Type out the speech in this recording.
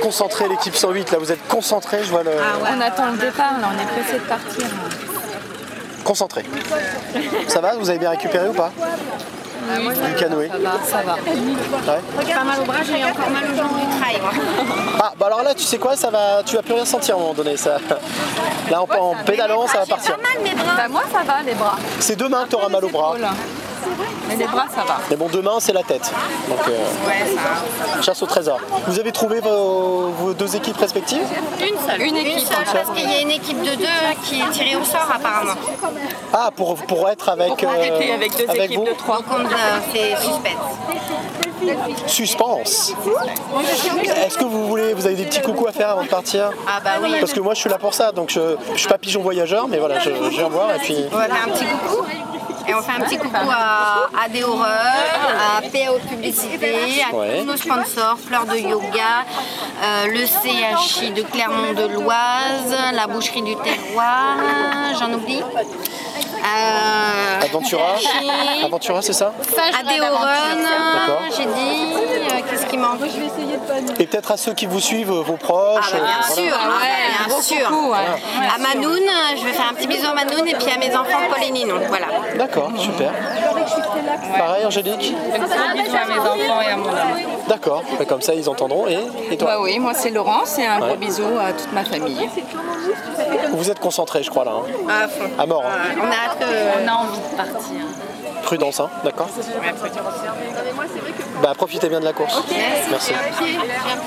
concentrés, l'équipe 108, là vous êtes concentrés, je vois le... On attend le départ, là, on est pressé de partir. Concentrés. Ça va, vous avez bien récupéré ou pas? Du canoë. Ça va. Ouais. Pas mal au bras, j'ai encore mal au genou du trail. Ah bah alors là tu sais quoi, tu vas plus rien sentir à un moment donné. Ça... Là en pédalant ça va partir. Pas mal mes bras. Bah, moi ça va, les bras. C'est demain que tu auras mal au bras. Mais les bras ça va. Mais bon, demain c'est la tête. Donc chasse au trésor. Vous avez trouvé vos deux équipes respectives? Une équipe seule, parce qu'il y a une équipe de 2 qui est tirée au sort apparemment. Ah, pour être avec, avec deux équipes vous de 3. Donc c'est suspense. Suspense. Est-ce que vous avez des petits coucous à faire avant de partir? Ah bah oui. Parce que moi je suis là pour ça, donc je suis pas pigeon voyageur, mais voilà, je viens voir et puis... On va faire un petit coucou. Et on fait un petit coucou à des horreurs, à PAO Publicité, à tous nos sponsors, Fleurs de Yoga, le CHI de Clermont-de-L'Oise, la boucherie du terroir, j'en oublie. Aventura, c'est ça? Adéorun, j'ai dit, qu'est-ce qui manque? Et peut-être à ceux qui vous suivent, vos proches. Bien sûr, bien sûr. Beaucoup, À Manoun, je vais faire un petit bisou à Manoun et puis à mes enfants Paul et Ninon, voilà. D'accord, super. Pareil, Angélique? Un gros bisou à mes enfants et à mon homme. D'accord, comme ça ils entendront. Et toi? Bah oui, moi c'est Laurence et un gros bisou à toute ma famille. Vous êtes concentrés, je crois, là. Hein. À fond. À mort. Hein. On a hâte. On a envie de partir. Prudence, hein, d'accord? Bah, profitez bien de la course. Merci.